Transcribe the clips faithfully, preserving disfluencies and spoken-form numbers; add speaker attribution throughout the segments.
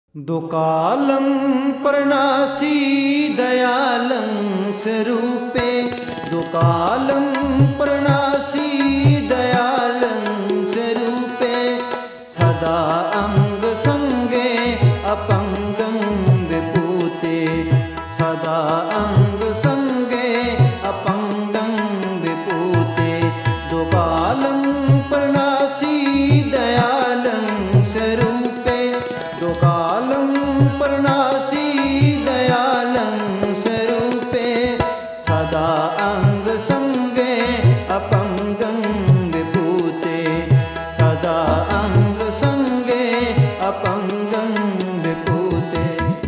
Speaker 1: दुकालं प्रणासी दयालं स्वरूपे दुकालं प्रणासी दयालं स्वरूपे सदा अंग संगे अपंगं विभूते सदा अंग संगे अपंगं विभूते दुकालं प्रणासी दयालं स्वरूपे दुकालं प्रणासी दयालं स्वरूपे सदा अंग संगे अपंगं विभूते सदा अंग संगे अपंगं विभूते।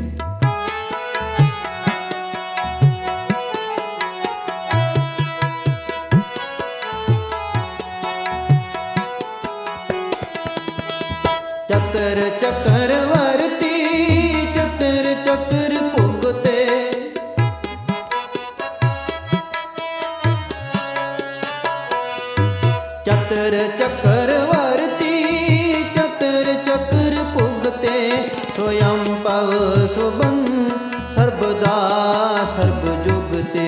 Speaker 1: चतर चक्रवर्ती चतर चक्र भुगते चतर चक्रवर्ती चतर चक्र भुगते स्वयं पव सुबन सर्वदा सर्व जुगते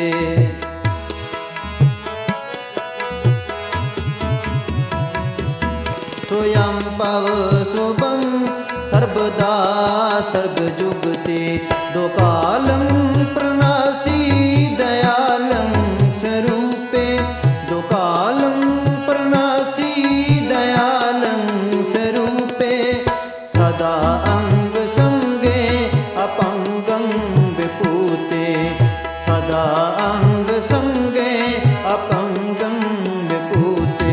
Speaker 1: स्वयं पव सुबन सर्वदा सर्व जुगते दुकालं प्रणासी दयालं स्वरूपे दुकालं प्रणासी दयालं स्वरूपे सदा अंग संगे अपंगं विभूते सदा अंग संगे अपंगं विभूते।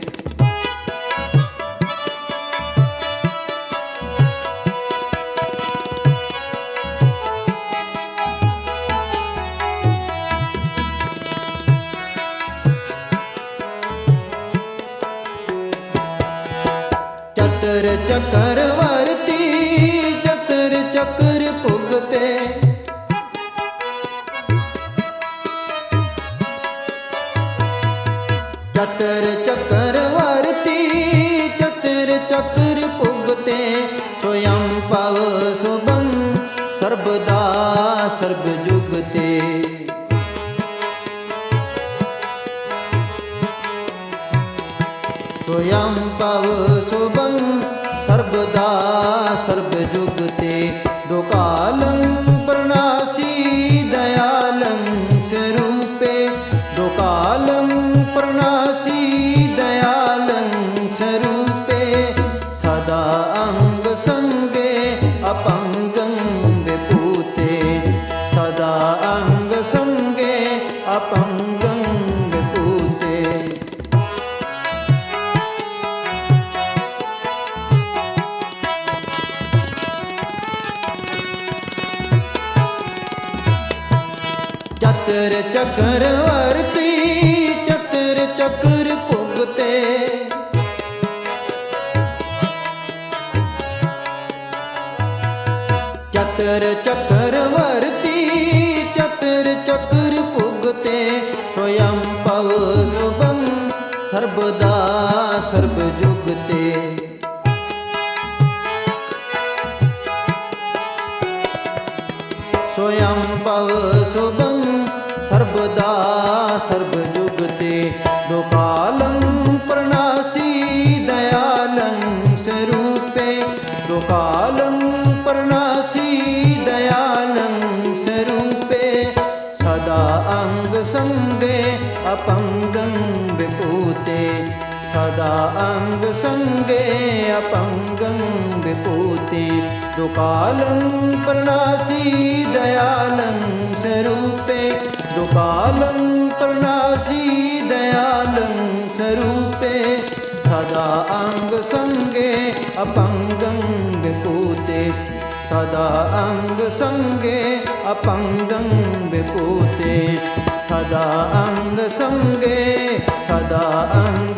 Speaker 1: चतर चक्रवर्ती चतर चक्र भुगते चतर चक्रवर्ती चतर चक्र भुगते स्वयं पव सुबन सर्वदा सर्व जुगते स्वयं पव सुबन सर्वदा सर्व जुगते दुकालं प्रणासी दयालं स्वरूपे दुकालं प्रणासी दयालं स्वरूपे सदा अंग संगे अपंगं विभूते सदा अंग संगे अपंगं विभूते। चतर चक्रवर्ती चतर चक्र भुगते चतर चक्रवर्ती चतर चक्र भुगते स्वयं पव सुबन सर्वदा सर्व जुगते स्वयं पव सुबन सर्वदा सर्व जुगते दुकालं प्रणासी दयालं स्वरूपे दुकालं प्रणासी दयालं स्वरूपे सदा अंग संगे अपंगं विभूते सदा अंग संगे अपंगं विभूते दुकालं प्रणासी दयालं स्वरूपे दुकालं प्रणासी दयालं स्वरूपे सदा अंग संगे अपंगं विभूते सदा अंग संगे अपंगं विभूते सदा अंग संगे सदा अंग